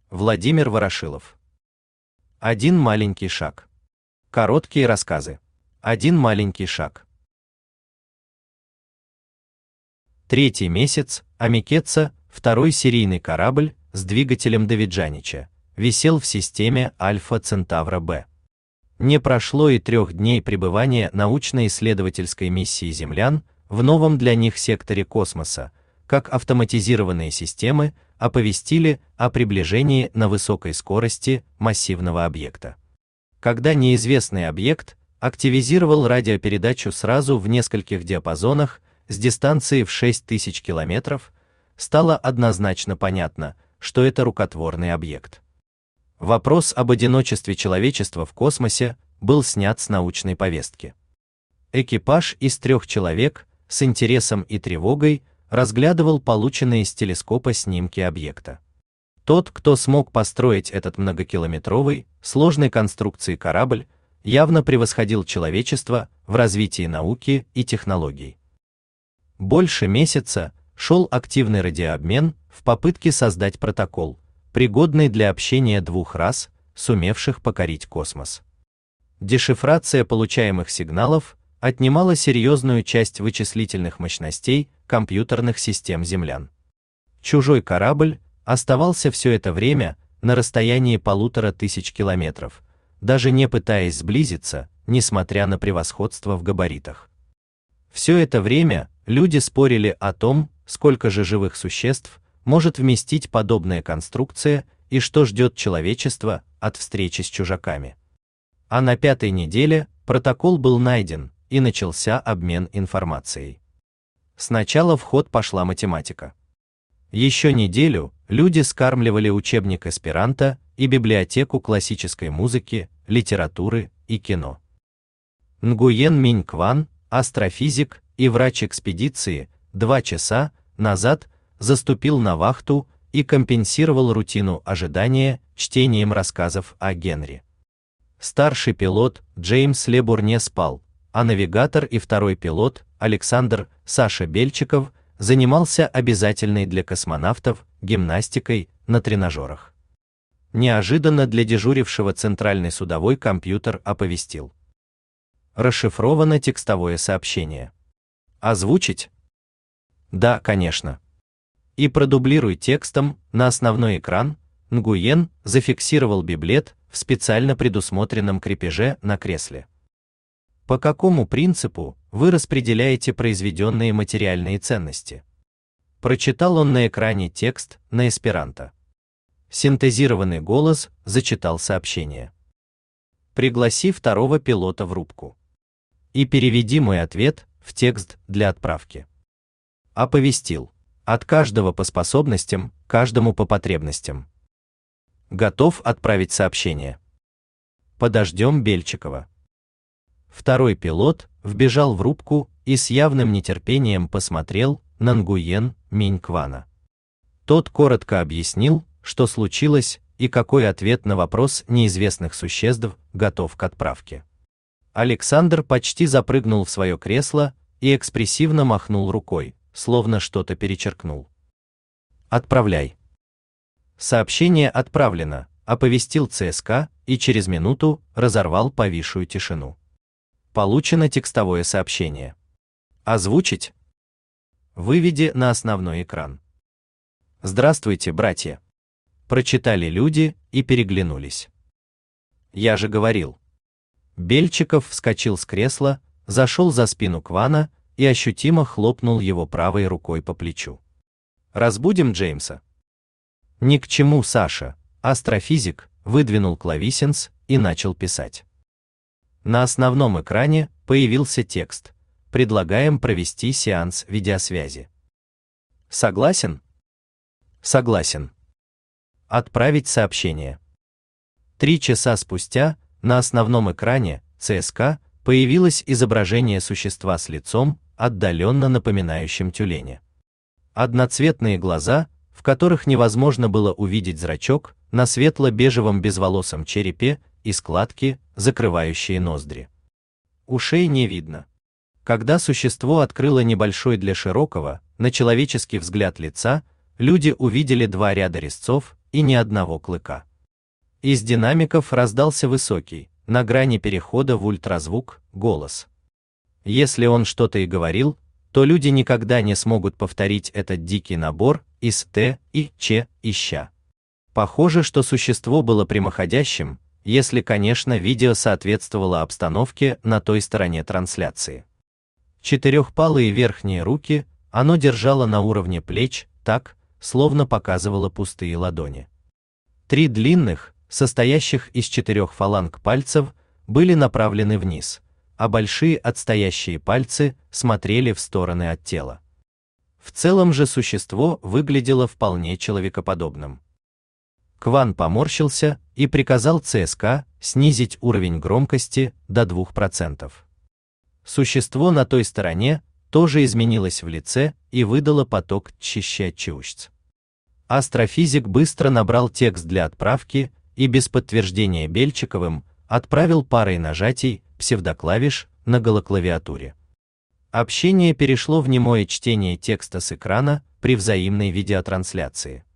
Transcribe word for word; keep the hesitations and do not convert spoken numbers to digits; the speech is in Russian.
Владимир Ворошилов. Один маленький шаг. Короткие рассказы. Один маленький шаг. Третий месяц, Амикеца, второй серийный корабль с двигателем Давиджанича, висел в системе Альфа Центавра Б. Не прошло и трех дней пребывания научно-исследовательской миссии землян в новом для них секторе космоса, как автоматизированные системы оповестили о приближении на высокой скорости массивного объекта. Когда неизвестный объект активизировал радиопередачу сразу в нескольких диапазонах с дистанции в шесть тысяч километров, стало однозначно понятно, что это рукотворный объект. Вопрос об одиночестве человечества в космосе был снят с научной повестки. Экипаж из трех человек с интересом и тревогой разглядывал полученные с телескопа снимки объекта. Тот, кто смог построить этот многокилометровый, сложной конструкции корабль, явно превосходил человечество в развитии науки и технологий. Больше месяца шел активный радиообмен в попытке создать протокол, пригодный для общения двух рас, сумевших покорить космос. Дешифрация получаемых сигналов отнимала серьезную часть вычислительных мощностей компьютерных систем землян. Чужой корабль оставался все это время на расстоянии полутора тысяч километров, даже не пытаясь сблизиться, несмотря на превосходство в габаритах. Все это время люди спорили о том, сколько же живых существ может вместить подобная конструкция и что ждет человечество от встречи с чужаками. А на пятой неделе протокол был найден, и начался обмен информацией. Сначала в ход пошла математика. Еще неделю люди скармливали учебник эсперанто и библиотеку классической музыки, литературы и кино. Нгуен Минь Кван, астрофизик и врач экспедиции, два часа назад заступил на вахту и компенсировал рутину ожидания чтением рассказов о Генри. Старший пилот Джеймс Лебур не спал, а навигатор и второй пилот Александр Саша Бельчиков занимался обязательной для космонавтов гимнастикой на тренажерах. Неожиданно для дежурившего центральный судовой компьютер оповестил: расшифровано текстовое сообщение. Озвучить? Да, конечно. И продублируй текстом на основной экран. Нгуен зафиксировал библет в специально предусмотренном крепеже на кресле. По какому принципу вы распределяете произведенные материальные ценности? Прочитал он на экране текст на эсперанто. Синтезированный голос зачитал сообщение. Пригласи второго пилота в рубку. И переведи мой ответ в текст для отправки. Оповестил. От каждого по способностям, каждому по потребностям. Готов отправить сообщение. Подождем Бельчикова. Второй пилот вбежал в рубку и с явным нетерпением посмотрел на Нгуен Минь Квана. Тот коротко объяснил, что случилось и какой ответ на вопрос неизвестных существ готов к отправке. Александр почти запрыгнул в свое кресло и экспрессивно махнул рукой, словно что-то перечеркнул. Отправляй. Сообщение отправлено, оповестил ЦСК и через минуту разорвал повисшую тишину. Получено текстовое сообщение. Озвучить? Выведи на основной экран. Здравствуйте, братья. Прочитали люди и переглянулись. Я же говорил. Бельчиков вскочил с кресла, зашел за спину Квана и ощутимо хлопнул его правой рукой по плечу. Разбудим Джеймса? Ни к чему, Саша. Астрофизик выдвинул клавесинс и начал писать. На основном экране появился текст: предлагаем провести сеанс видеосвязи. Согласен? Согласен. Отправить сообщение. Три часа спустя на основном экране ЦСК появилось изображение существа с лицом, отдаленно напоминающим тюленя. Одноцветные глаза, в которых невозможно было увидеть зрачок, на светло-бежевом безволосом черепе и складки, закрывающие ноздри. Ушей не видно. Когда существо открыло небольшой для широкого, на человеческий взгляд лица, люди увидели два ряда резцов и ни одного клыка. Из динамиков раздался высокий, на грани перехода в ультразвук, голос. Если он что-то и говорил, то люди никогда не смогут повторить этот дикий набор из Т и Ч и Ща. Похоже, что существо было прямоходящим, если, конечно, видео соответствовало обстановке на той стороне трансляции. Четырехпалые верхние руки оно держало на уровне плеч, так, словно показывало пустые ладони. Три длинных, состоящих из четырех фаланг пальцев, были направлены вниз, а большие отстоящие пальцы смотрели в стороны от тела. В целом же существо выглядело вполне человекоподобным. Кван поморщился и приказал ЦСКА снизить уровень громкости до двух процентов. Существо на той стороне тоже изменилось в лице и выдало поток чища-чущц. Астрофизик быстро набрал текст для отправки и без подтверждения Бельчиковым отправил парой нажатий псевдоклавиш на голоклавиатуре. Общение перешло в немое чтение текста с экрана при взаимной видеотрансляции.